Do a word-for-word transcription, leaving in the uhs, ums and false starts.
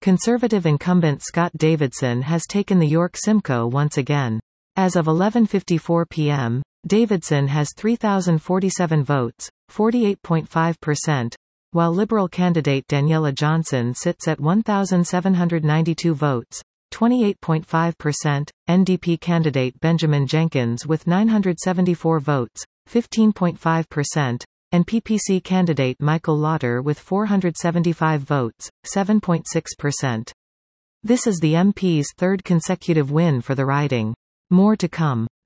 Conservative incumbent Scott Davidson has taken the York Simcoe once again. As of eleven fifty-four p m, Davidson has three thousand forty-seven votes, forty-eight point five percent, while Liberal candidate Daniela Johnson sits at one thousand seven hundred ninety-two votes, twenty-eight point five percent, N D P candidate Benjamin Jenkins with nine hundred seventy-four votes, fifteen point five percent, and P P C candidate Michael Lauder with four hundred seventy-five votes, seven point six percent. This is the M P's third consecutive win for the riding. More to come.